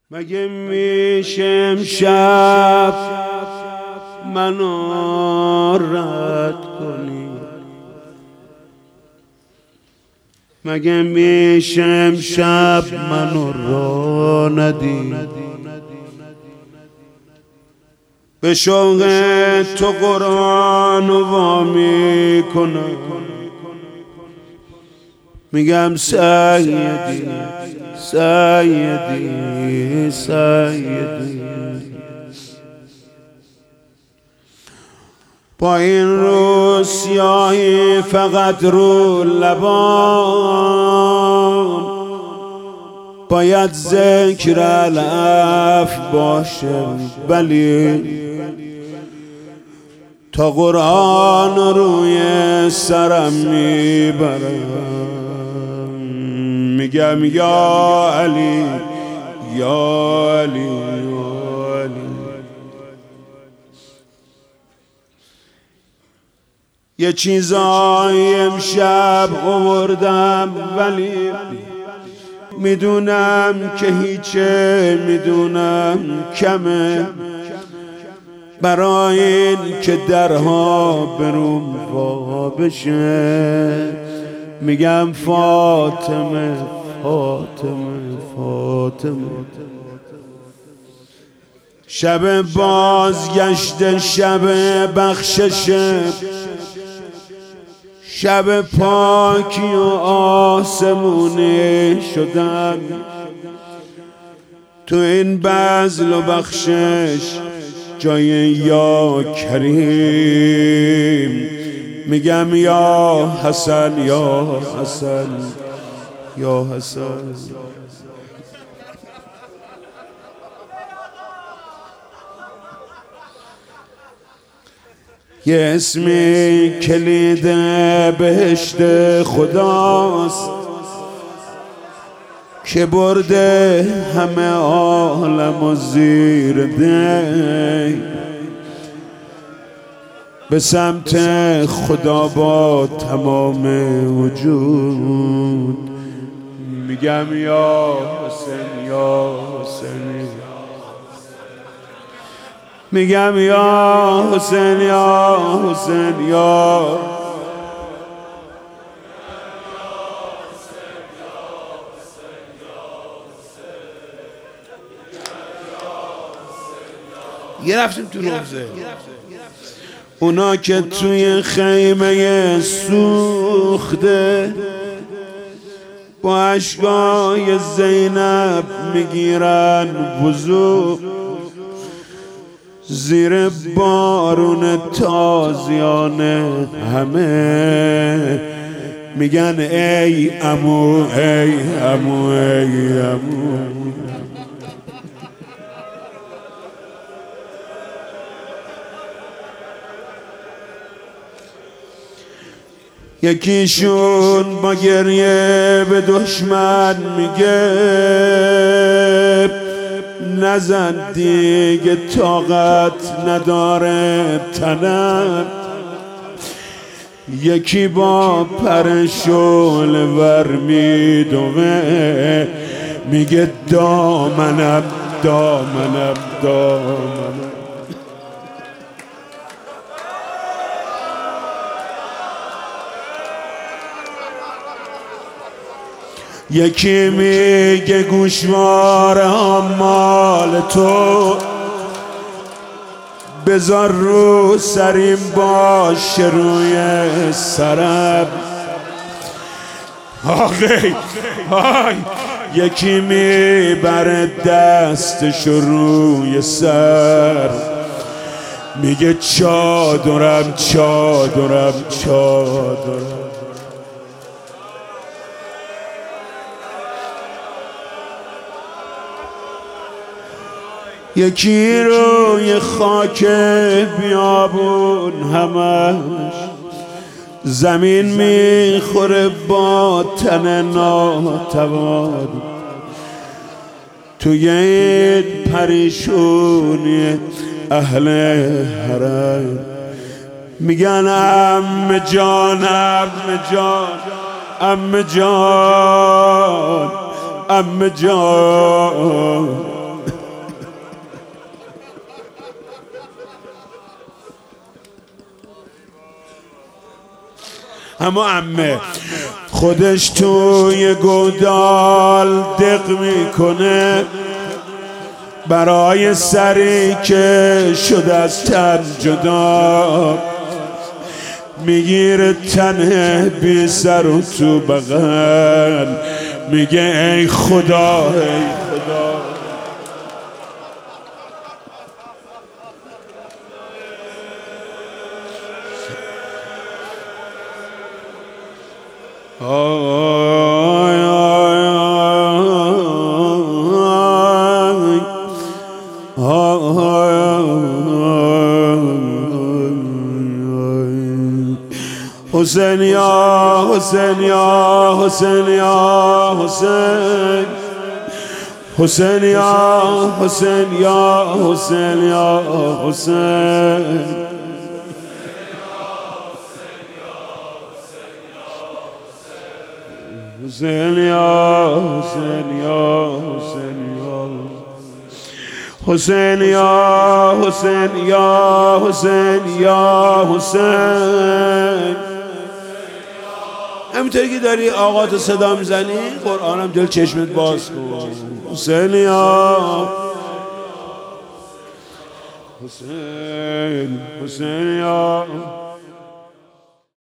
مگه میشه امشب منو رد کنی؟ مگه میشه امشب منو را ندی؟ به شوق تو قرآن وا میکنم، میگم سیدی سیدی سیدی. با این رو سیاهی فقط رو لبان، باید ذکر الف باشه، ولی تا قرآن روی سرم میبرم، میگم یا علی یا علی یا علی. یه چیزایی امشب آوردم، ولی میدونم که هیچه، میدونم کمه، برای این که درها بروم وا بشه. میگم فاطمه فاطمه فاطمه. شب بازگشت، شب بخشش، شب پاکی و آسمونی شدم. تو این بذل و بخشش جای یا کریم، میگم یا حسن یا حسن یا حسن. یه اسمی کلید بهشت خداست که برده همه عالم و زیر دی، به سمت خدا با تمام وجود. میگم یا حسین یا حسین، میگم یا حسین یا حسین یا. یه رفتیم تو روزه، اونا که توی خیمه سوخته با اشکای زینب میگیرن وضو، زیر بارون تازیان همه میگن ای عمو ای عمو ای عمو. یکیشون با گریه به دشمن میگه نزن دیگه، طاقت نداره تنم. یکی با پر شعله ور میدوه، میگه دامنم دامنم دامنم. یکی میگه گوشواره ها مال تو، بذار رو سریم باشه روی سرم. آخی آی. یکی میبره دستش روی سر، میگه چادرم چادرم چادرم. یکی روی خاک بیابون همش زمین میخوره با تن ناتوان. توی این پریشونی اهل حرم میگن عمه جان عمه جان عمه جان عمه جان. اما عمه خودش توی گودال دق میکنه برای سری که شده از تن جدا، میگیره تنه بی سر و تو بغل، میگه ای خدا ای خدا. حسین یا حسین یا حسین یا حسین، حسین یا حسین یا حسین یا حسین، حسین یا حسین یا حسین یا حسین یا حسین یا حسین یا حسین. همینطوری که داری آقا تو صدا میزنی قرآنم دل چشمت باز کن. حسین یا حسین، حسین یا